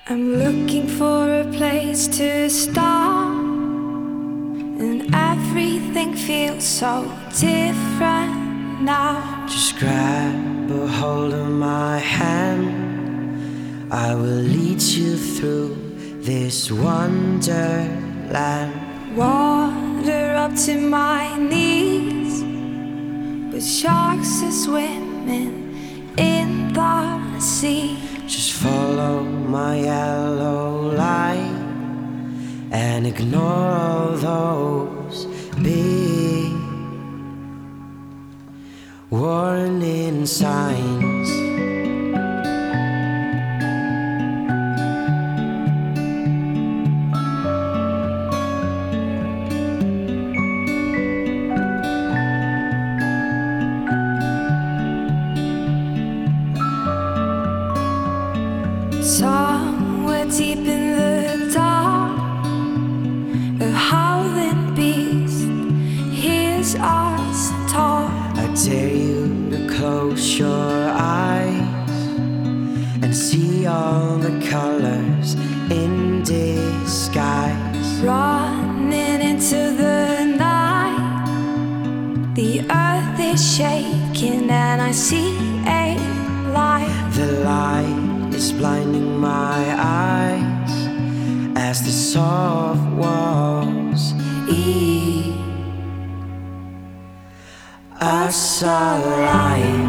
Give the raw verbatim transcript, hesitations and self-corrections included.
I'm looking for a place to start, and everything feels so different now. Just grab a hold of my hand, I will lead you through this wonderland. Water up to my knees, but sharks are swimming in the sea. Just follow my yellow light and ignore all those big warning signs. Somewhere deep in the dark, a howling beast hears us talk. I dare you to close your eyes and see all the colors in disguise. Running into the night, the earth is shaking and I see a light. The light is blinding my eyes as the soft walls eat us alive.